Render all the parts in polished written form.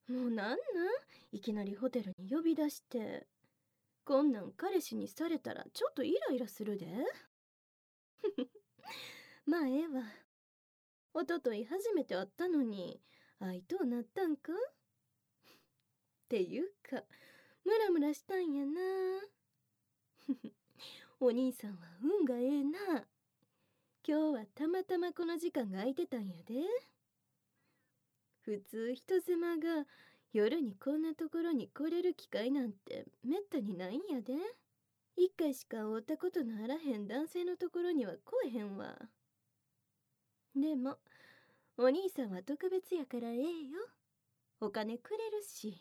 もういきなりホテルに呼び出して。こんなん彼氏にされたらちょっとイライラするで。まあええわ。おととい初めて会ったのに愛となったんかっていうか、ムラムラしたんやな。お兄さんは運がええな。今日はたまたまこの時間が空いてたんやで。普通人妻が夜にこんなところに来れる機会なんてめったにないんやで。一回しか会ったことのあらへん男性のところには来えへんわ。でもお兄さんは特別やからええよ。お金くれるし。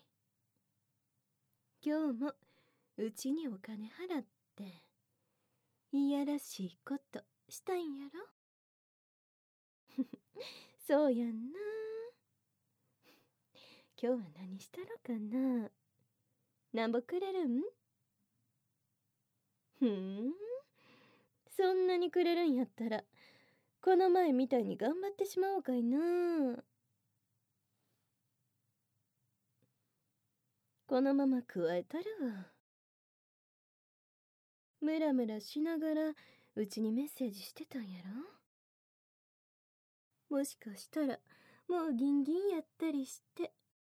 今日もうちにお金払っていやらしいことしたんやろ。そうやんな。今日は何したろかな。なんぼくれるん？そんなにくれるんやったらこの前みたいに頑張ってしまおうかいな。このまま加えたるわ。ムラムラしながらうちにメッセージしてたんやろ。もしかしたらもうギンギンやったりして。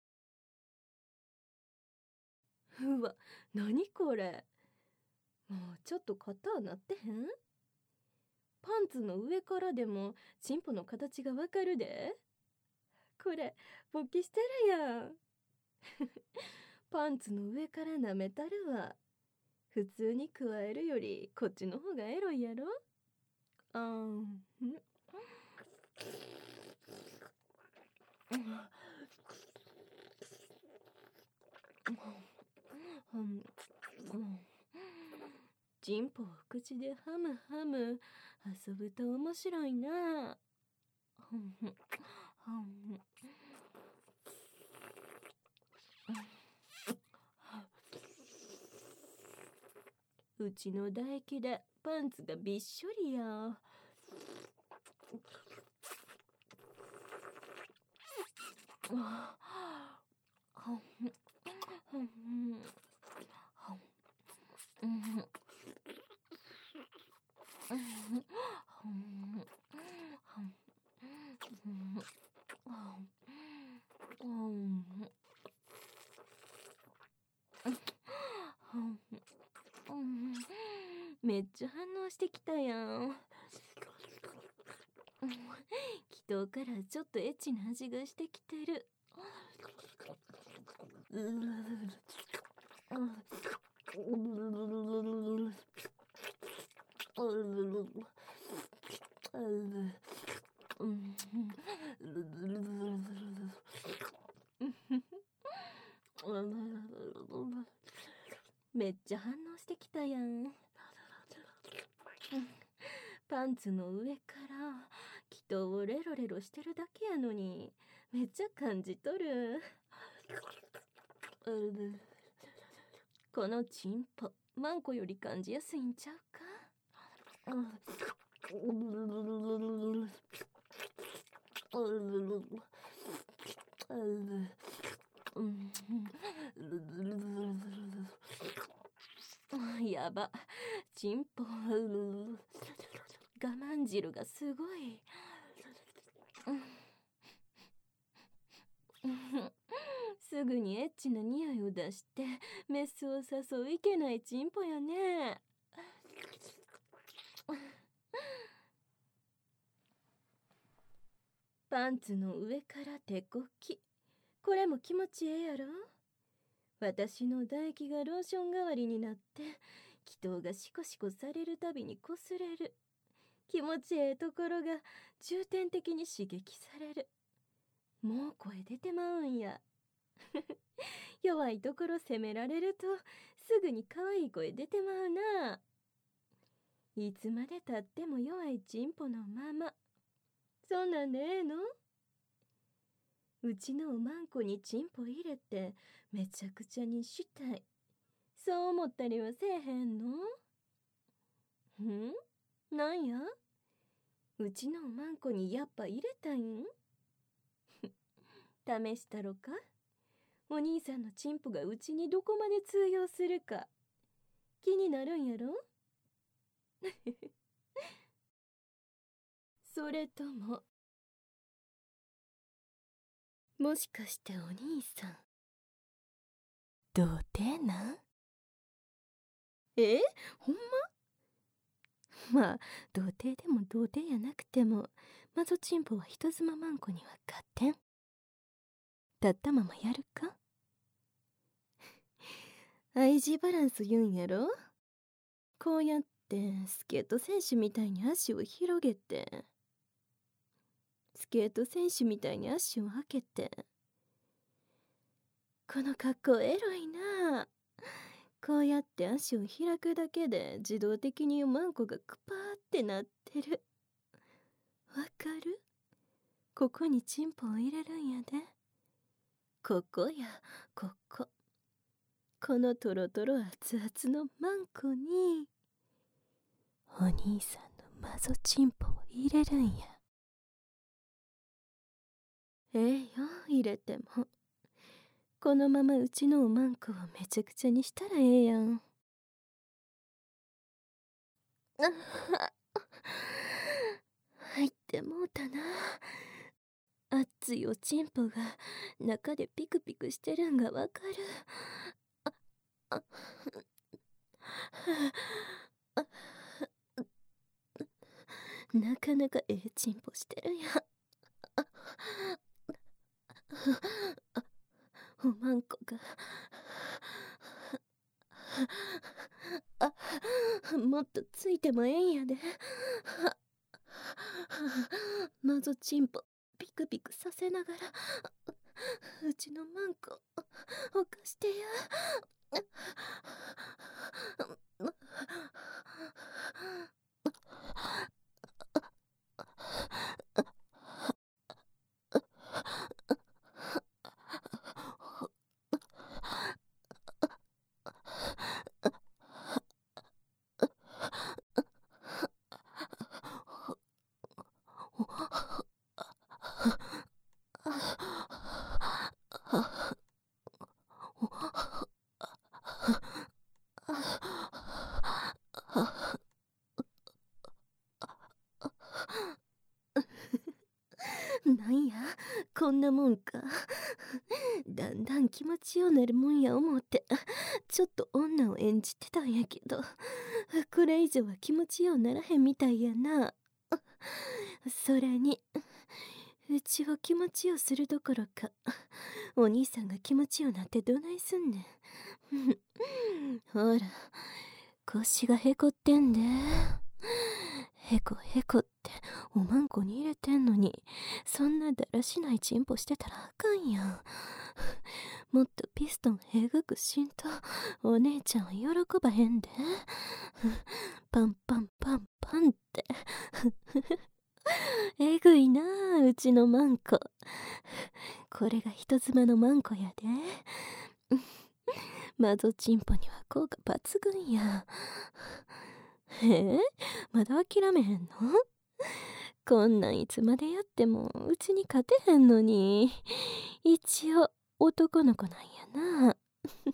うわ、何これ。もうちょっと肩なってへん？パンツの上からでもチンポの形がわかるで。これ勃起してるやん。パンツの上から舐めたるわ。普通に加えるよりこっちの方がエロいやろ。あん。チンポを口でハムハム遊ぶと面白いな。うちの唾液でパンツがびっしょりや。めっちゃ反応してきたやん。祈祷からちょっとエッチな味がしてきてる。めっちゃ反応してきたやん。パンツの上から祈祷をレロレロしてるだけやのにめっちゃ感じとる。このチンポマンコより感じやすいんちゃうか。やば、チンポ我慢汁がすごい。すぐにエッチな匂いを出してメスを誘ういけないチンポやね。パンツの上から手こき、これも気持ちええやろ。私の唾液がローション代わりになって祈祷がシコシコされるたびにこすれる。気持ちええところが重点的に刺激される。もう声出てまうんや。弱いところ責められるとすぐに可愛い声出てまうな。いつまでたっても弱いチンポのまま。そんなんでええの？うちのおまんこにチンポ入れてめちゃくちゃにしたい。そう思ったりはせえへんの？なんや？うちのおまんこにやっぱ入れたいん？試したろか？ お兄さんのチンポがうちにどこまで通用するか気になるんやろそれとも、もしかしてお兄さん童貞なん？ほんま？まあ童貞でも童貞やなくてもマゾチンポは人妻マンコには勝てん。立ったままやるか？IG バランス言うんやろ？こうやってスケート選手みたいに足を広げて、スケート選手みたいに足を開けて、この格好エロいな。こうやって足を開くだけで自動的にマンコがクパーってなってる。わかる？ここにチンポを入れるんやで。ここや、ここ。このトロトロ熱々のマンコにお兄さんのマゾチンポを入れるんや。よ、入れても。このままうちのおまんこをめちゃくちゃにしたらええやん。入ってもうたな。熱いおちんぽが中でピクピクしてるんがわかる。なかなかええちんぽしてるやん。おまんこがもっとついてもええんやで。マゾチンポピクピクさせながらうちのマンコおかしてや。なんやこんなもんか。だんだん気持ちようなるもんや思ってちょっと女を演じてたんやけど、これ以上は気持ちようならへんみたいやな。それにうちを気持ちようするどころかお兄さんが気持ちようなってどないすんねん。ほら腰がへこってんで。へこへこっておまんこに入れてんのに、そんなだらしないチンポしてたらあかんやん。もっとピストンえぐくしんとお姉ちゃんは喜ばへんで。パンパンパンパンってえぐいなあうちのマンコ。これが人妻のマンコやで。マゾチンポには効果抜群や。まだ諦めへんの？こんなんいつまでやってもうちに勝てへんのに。一応男の子なんやな。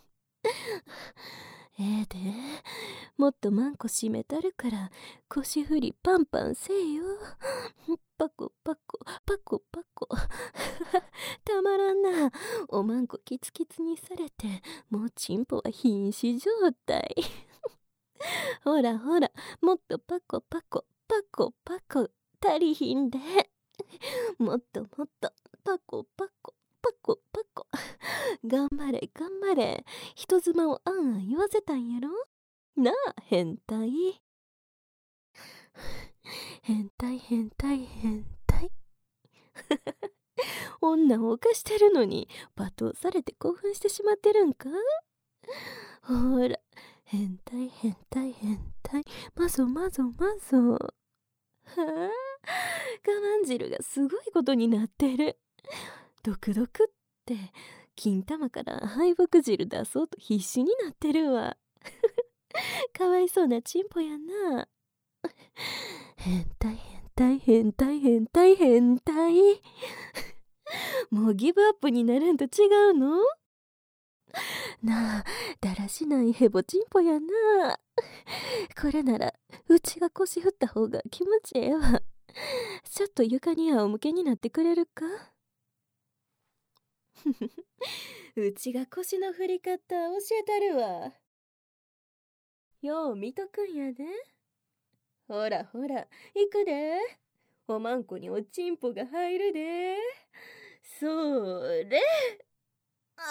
でもっとマンコ締めたるから腰振りパンパンせえよ。パコパコパコパコたまらんな。おまんこキツキツにされてもうチンポは瀕死状態。ほらほらもっとパコパコパコパコ足りひんで。もっともっとパコパコパコパコ頑張れ頑張れ。人妻をあんあん言わせたんやろなあ。変態変態変態変態女を犯してるのに罵倒されて興奮してしまってるんか。ほら変態変態変態マゾマゾマゾ。はあ我慢汁がすごいことになってる。ドクドクって金玉から敗北汁出そうと必死になってるわ。かわいそうなチンポやな。変態変態変態変態変態もうギブアップになるんと違うの？ なあ、だらしないヘボチンポやな。これならうちが腰振った方が気持ちええわ。ちょっと床に仰向けになってくれるか？うちが腰の振り方教えたるわ。よう見とくんやで。ほらほら、行くで。おまんこにおちんぽが入るで。それ。あ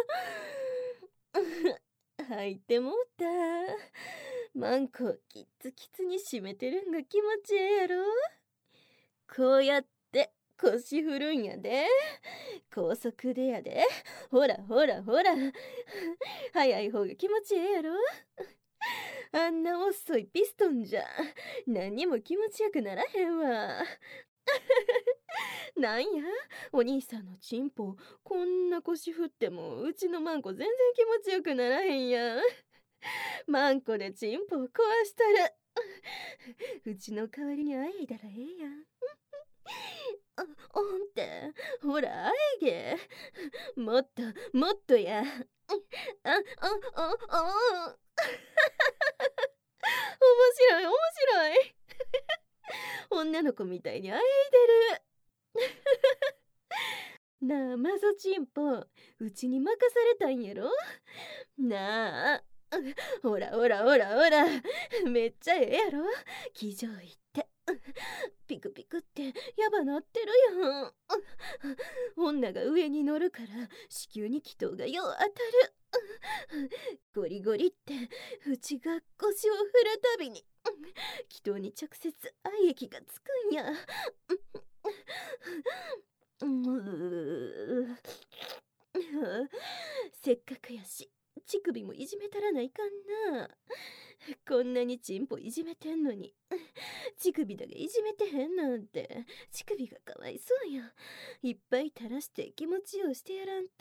あ入ってもうた。まんこキッツキツに締めてるんが気持ちええやろ。こうやって腰振るんやで。高速でやで。ほらほらほら。早い方が気持ちええやろ。あんな遅いピストンじゃ何にも気持ちよくならへんわ。なんや、お兄さんのチンポこんな腰振ってもうちのマンコ全然気持ちよくならへんやん。マンコでチンポを壊したらうちの代わりにあえいだらええやん。おんってほらあえげ。もっともっとや。面白い面白い。女の子みたいにあえいでる。なあマゾチンポ、うちに任されたんやろ。なあ、ほらほらほらほら、めっちゃええやろ。気丈いって。ピクピクってやばなってるやん。女が上に乗るから子宮に気筒がよう当たる。ゴリゴリってうちが腰を振るたびに気筒に直接愛液がつくんや。せっかくやし乳首もいじめたらないかんな。こんなにチンポいじめてんのに乳首だけいじめてへんなんて乳首がかわいそうや。いっぱい垂らして気持ちようしてやらんと。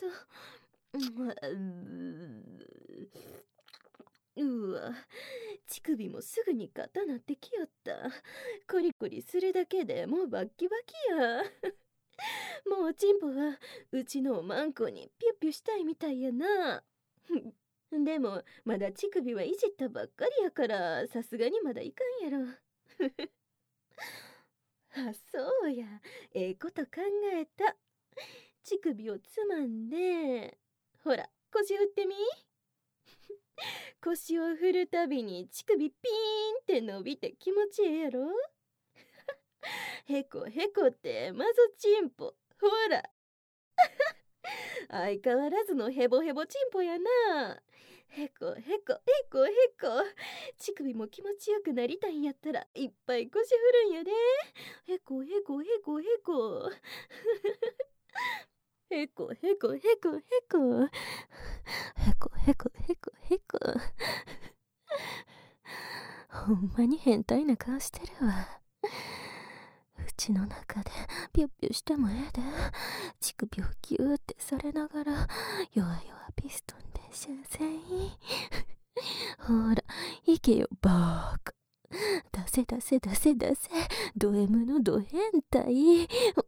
うわ、乳首もすぐに硬なってきよった。コリコリするだけでもうバッキバキや。もうチンポはうちのおまんこにピュッピュしたいみたいやな。でもまだ乳首はいじったばっかりやからさすがにまだいかんやろ。あ、そうや、ええこと考えた。乳首をつまんで、ほら腰振ってみ。腰を振るたびに乳首ピーンって伸びて気持ちええやろ。へこへこってマゾチンポ、ほら。相変わらずのヘボヘボチンポやな。へこへこへこへこ。乳首も気持ちよくなりたいんやったらいっぱい腰振るんやで。へこへこへこへこ。へこへこへこへこ。へこへこへこへこ。ほんまに変態な顔してるわ。うちの中でピュッピュしてもええで。乳首をギューってされながら弱々ピストンで修正。ほらいけよバーカ。出せ出せ出せ出せ。ド M のド変態。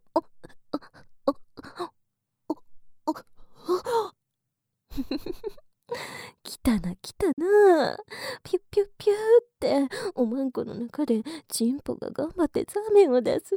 来たな来たな。ピュッピュッピューっておまんこの中でチンポが頑張ってザーメンを出す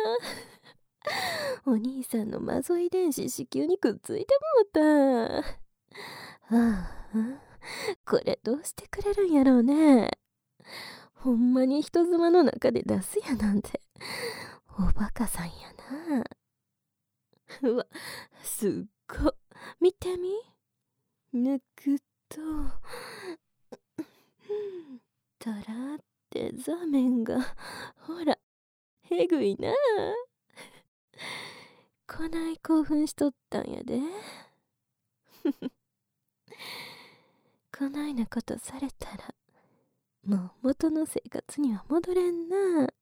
な。お兄さんのマゾ遺伝子子宮にくっついてもうた。ああ、これどうしてくれるんやろうね。ほんまに人妻の中で出すやなんておバカさんやな。うわ、すっご。見てみ。抜くとたらって座面がほらへぐいな。こない興奮しとったんやで。こないなことされたらもう元の生活には戻れんな。